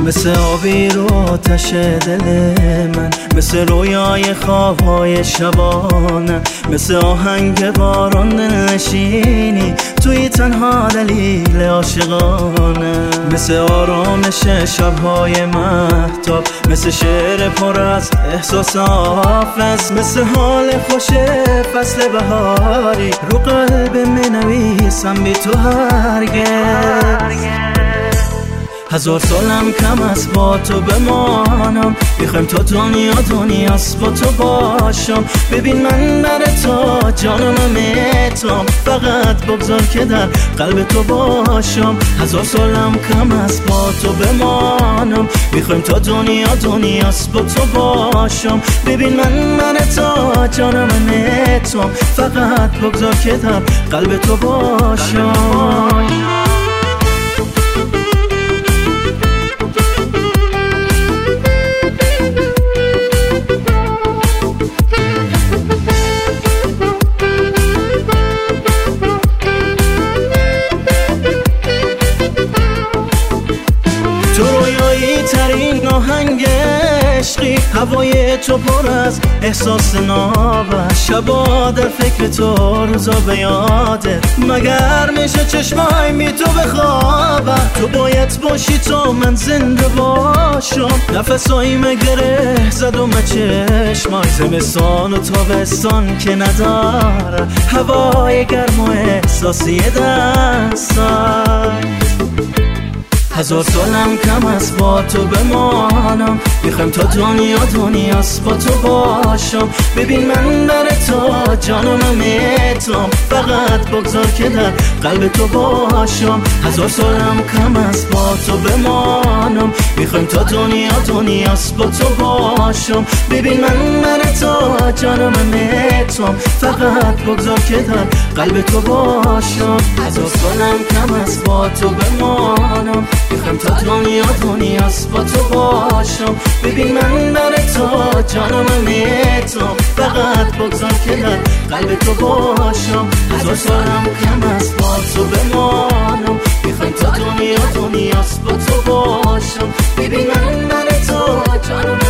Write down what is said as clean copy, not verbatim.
مثل آبی رو آتش دل من، مثل رویای خوابهای شبانه، مثل آهنگ باران دلنشینی توی تنها دلیل عاشقانه، مثل آرامش شبهای مهتاب، مثل شعر پر از احساس حافظ، مثل حال خوش فصل بهاری رو قلب منویسم بی تو هرگز. هزار سالم کم است با تو بمانم، میخوایم تا دنیاست با تو باشم. ببین من برای تو جانم میتم، فقط بگذار که در قلب تو باشم. هزار سالم کم است با تو بمانم، میخوایم تا دنیاست با تو باشم. ببین من برای تو جانم میتم، فقط بگذار که در قلب تو باشم. تو رویایی ترین آهنگ عشقی، هوای تو پر از احساس ناب، شبا در فکر تو روزا به یاده، مگر میشه چشمای می تو بخوابه. تو باید باشی تا من زنده باشم، نفسایی مگره زدم چشمای، زمستان و تابستان که نداره، هوای گرم و احساسی دستای. هزار سالم کم است با تو بمانم، میخوایم تا دنیاست با تو باشم. ببین من برای تو جانم میتم، فقط بگذار که در قلب تو باشم. هزار سالم کم است با تو بمانم، میخوایم تا دنیاست با تو باشم. ببین من برای تو جانم میتم، فقط بگذار که در قلب تو باشم. هزار سالم کم است با تو بمانم، میخوایم تا دنیاست با تو باشم. ببین من برای تو جانم میتم، فقط بگذار که در قلب تو باشم. هزار سالم کم است با تو بمانم، میخوایم تا دنیاست با تو باشم. ببین من برای تو جانم